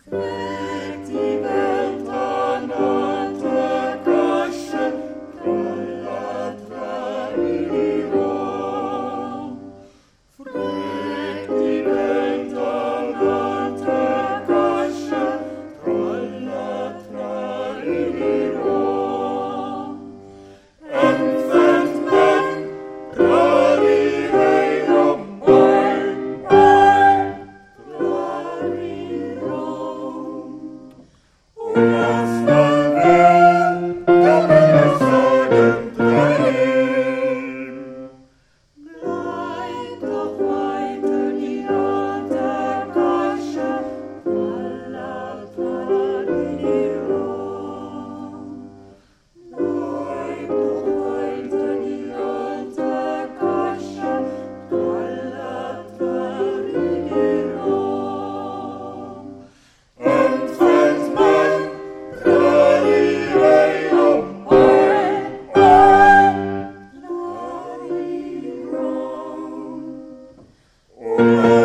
Trägt die Welt an alte Kasche, Tralla-Trariro. Trägt die Welt an alte Kasche, Tralla-Trariro. Entfernt men, Trariro, das war wer, kann man es sagen, Traim. Bleibt doch weiter die alte Kasche, Tralla-Trariro. Bleibt doch weiter die alte Kasche, Tralla-Trariro. Entfernt man, Trariro, Trariro.